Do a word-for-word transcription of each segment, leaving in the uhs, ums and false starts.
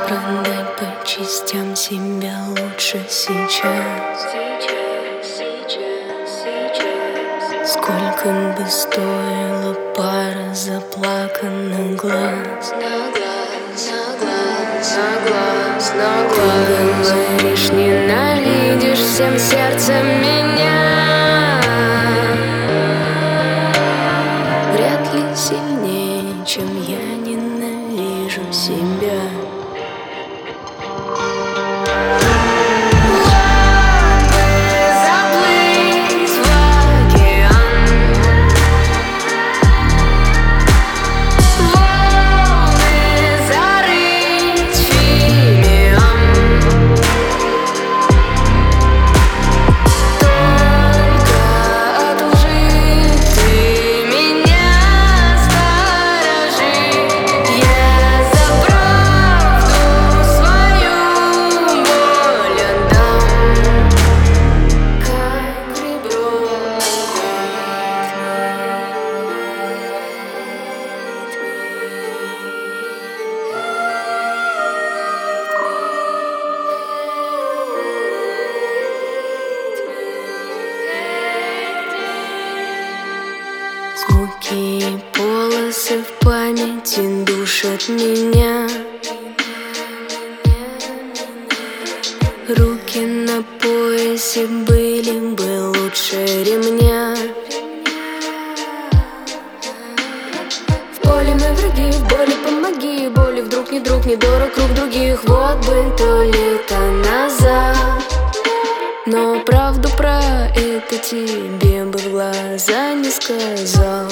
Продать по частям себя лучше сейчас. Сколько бы стоила пара заплаканных глаз. На глаз, на глаз, на глаз, на глаз. Ты говоришь, ненавидишь всем сердцем меня. Вряд ли сильнее, чем я ненавижу себя. Звуки и полосы в памяти душат меня. Руки на поясе были бы лучше ремня. В поле мы враги, в боли помоги. Боли вдруг не друг, не дорог круг других. Вот бы то лето назад. Но правду про это тебе бы в глаза не сказал.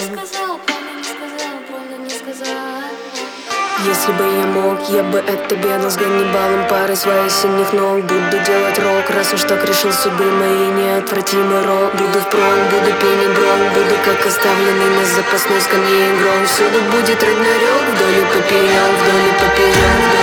Если бы я мог, я бы от тебя дал с Ганнибалом парой своих сильных ног. Буду делать рок, раз уж так решил судьбы мои, неотвратимый рок. Буду впрок, буду пенить брок, буду как оставленный на запасной скамье игрок. Всюду будет родной рёк, вдоль и поперёк, вдоль и поперёк.